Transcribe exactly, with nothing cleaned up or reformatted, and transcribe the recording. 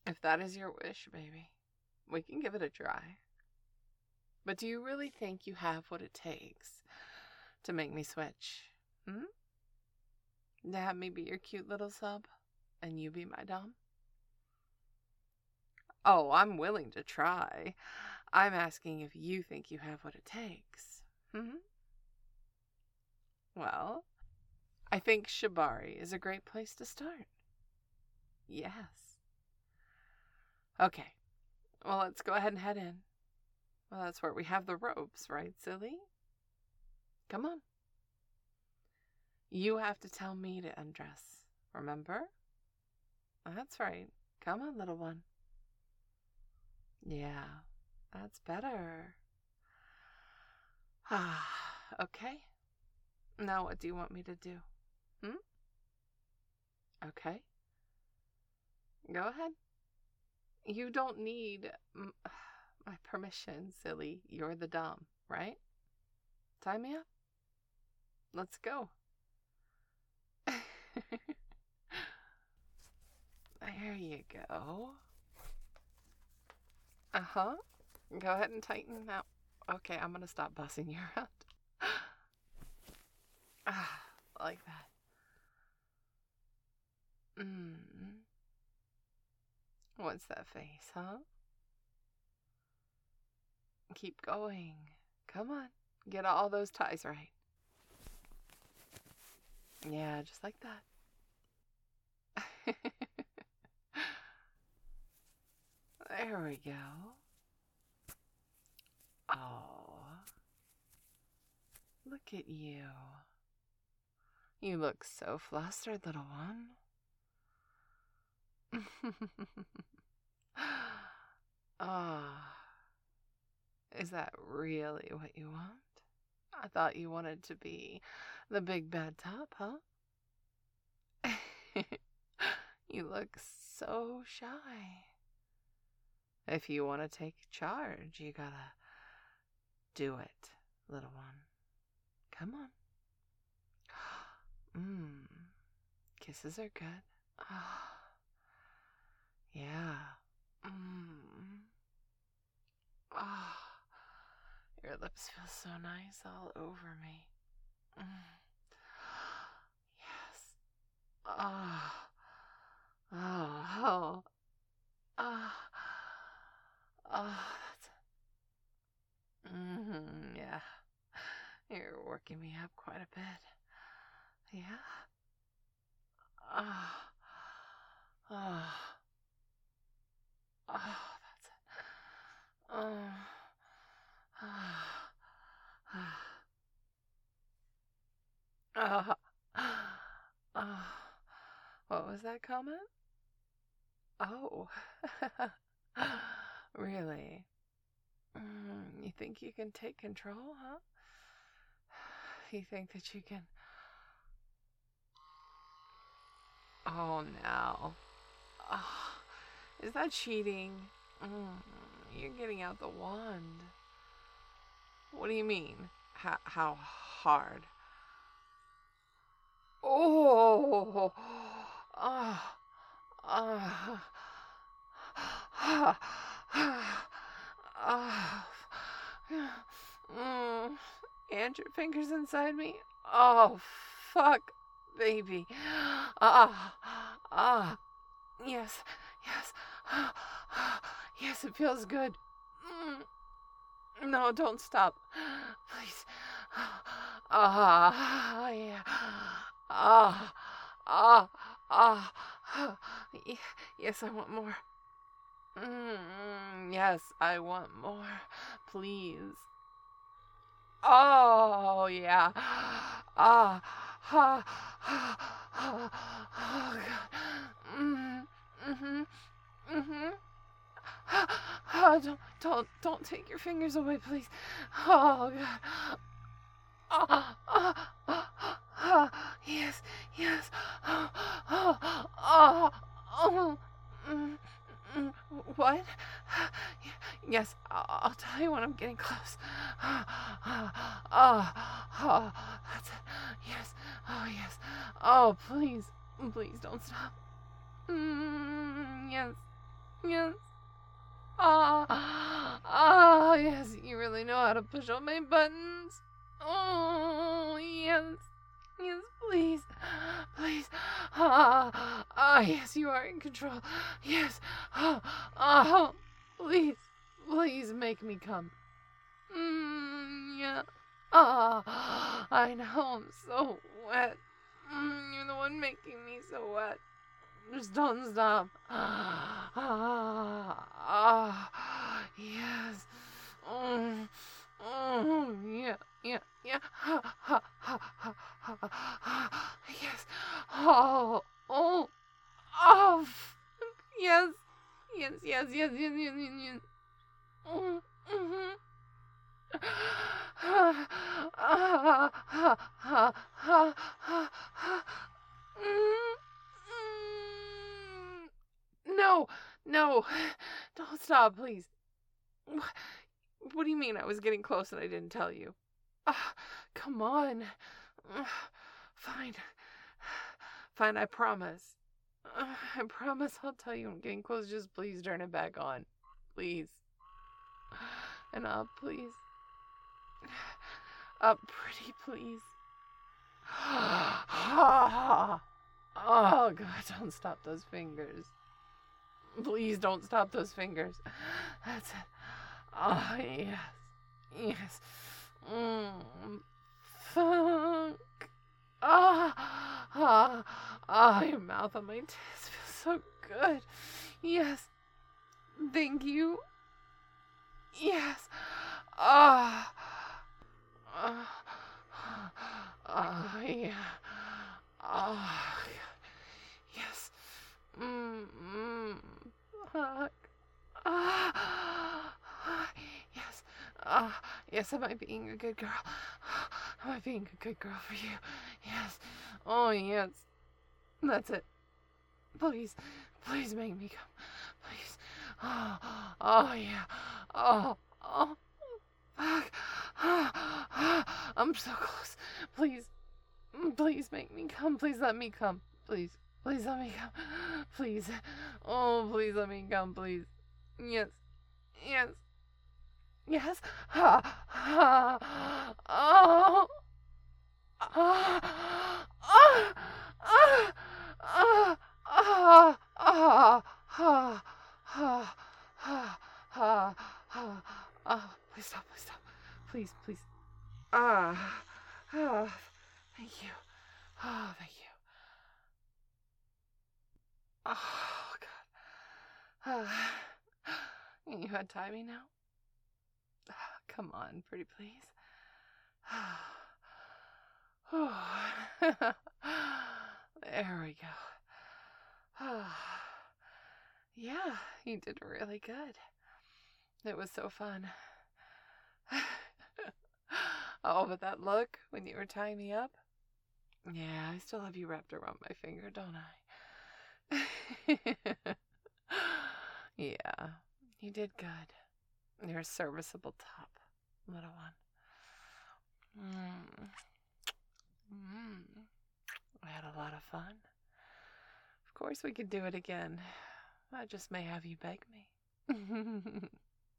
If that is your wish, baby, we can give it a try. But do you really think you have what it takes to make me switch? Hmm? To have me be your cute little sub and you be my dom? Oh, I'm willing to try. I'm asking if you think you have what it takes. Hmm? Well, I think Shibari is a great place to start. Yes. Okay, well, let's go ahead and head in. Well, that's where we have the ropes, right, silly? Come on. You have to tell me to undress, remember? That's right. Come on, little one. Yeah, that's better. Ah, okay. Now what do you want me to do? Hmm? Okay. Go ahead. You don't need m- my permission, silly. You're the dom, right? Tie me up. Let's go. There you go. Uh-huh. Go ahead and tighten now. Okay, I'm gonna stop bussing you around. Ah, like that. Mm. What's that face, huh? Keep going. Come on. Get all those ties right. Yeah, just like that. There we go. Oh, look at you. You look so flustered, little one. Ah, is that really what you want? I thought you wanted to be the big bad top, huh? You look so shy. If you want to take charge, you gotta do it, little one. Come on. Mmm. Kisses are good. Ah. Yeah. Mmm. Ah. Your lips feel so nice all over me. Mm. Yes. Ah. Oh. Oh. Ah. Ah. That's. Mm-hmm. Yeah. You're working me up quite a bit. Yeah. Ah. Ah. Ah. That's it. Oh. Ah. Ah. Ah. Ah. What was that comment? Oh. Really? Mm, you think you can take control, huh? You think that you can... Oh, no. Oh, is that cheating? Mm, you're getting out the wand. What do you mean? How, how hard? Oh! Ah! Ah! Ah! Ah! Mm. And your fingers inside me? Oh, fuck, baby. Ah! Ah! Yes, yes. Yes, it feels good. No, don't stop. Please. Ah, yeah. Ah, ah, ah. Yes, I want more. Mm, yes, I want more. Please. Oh, yeah. Ah, ah, ah, ah, oh, God. Mm, mm-hmm, mm-hmm. Oh, don't, don't, don't take your fingers away, please. Oh, God. Oh, oh, oh, oh, yes, yes. Oh, oh, oh, oh. Mm, mm, what? Yes, I'll, I'll tell you when I'm getting close. Oh, oh, oh, that's it. Yes, oh, yes. Oh, please, please don't stop. Mm, yes. to push all my buttons. Oh, yes. Yes, please. Please. Ah, ah, yes, you are in control. Yes. Ah, ah, please. Please make me come. Mm, yeah. Ah, I know, I'm so wet. Mm, you're the one making me so wet. Just don't stop. Ah, ah, yes. Mm, mm, yeah, yeah, yeah. Ha, ha, ha, ha, ha, ha. Yes. Oh, oh, oh. Yes, yes, yes, yes, yes, yes, yes, yes. Mm, mm-hmm. No, no, don't stop, please. What do you mean I was getting close and I didn't tell you? Uh, come on. Uh, fine. Fine, I promise. Uh, I promise I'll tell you I'm getting close. Just please turn it back on. Please. And up, please. Up pretty, please. Oh, God, don't stop those fingers. Please don't stop those fingers. That's it. Oh, yes. Yes. Mm. Funk. Ah, ah, ah, your mouth on my tits feels so good. Yes. Thank you. Yes. Ah. Ah. Ah, yeah. Ah, yes. Mm, mm. Fuck. Ah. Yes. Ah, yes, am I being a good girl? Am I being a good girl for you? Yes. Oh, yes. That's it. Please, please make me come. Please. Oh, oh yeah. Oh, oh. Fuck. I'm so close. Please, please make me come. Please let me come. Please, please let me come. Please. Oh, please let me come. Please. Yes. Yes. Yes. Ha. Ha. Oh. Ah. Ah. Ah. Ah. Ah. Ah. Ah. Ah. Ah. Ah. Ah. Ah. Please stop. Please stop. Please, please. Ah. Ah. Thank you. Oh, thank you. Oh, God. Ah. You untie me now? Come on, pretty please. There we go. Yeah, you did really good. It was so fun. Oh, but that look when you were tying me up? Yeah, I still have you wrapped around my finger, don't I? Yeah, you did good. You're a serviceable top, little one. Mm. Mm. I had a lot of fun. Of course we could do it again. I just may have you beg me.